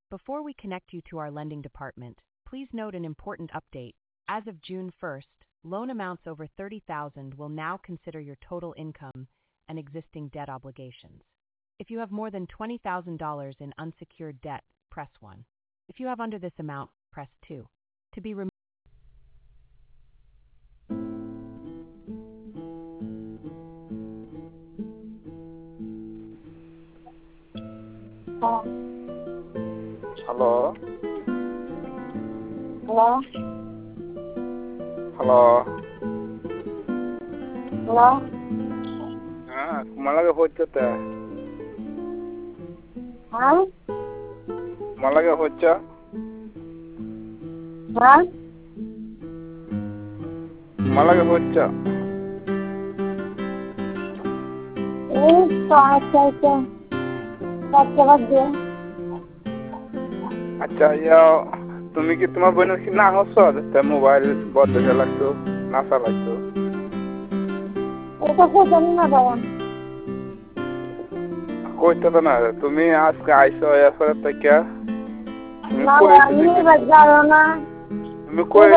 Before we connect you to our lending department, please note an important update. As of June 1st, loan amounts over $30,000 will now consider your total income and existing debt obligations. If you have more than $20,000 in unsecured debt, press 1. If you have under this amount, press 2. To be removed. Hello. Hello? Hello. Hello? Malaga hochata. Huh? Malaga hocha. Huh? Malaga hocha. अच्छा या तुम्ही की तुम्हा बनव की ना होसो ते मोबाइल बहुत अच्छा लागतो नासा लागतो এটা কোথায় না বাবা कोई ना तुम्ही आज का आयसो या परत क्या ना আমি বাজারও না तुम्ही कोई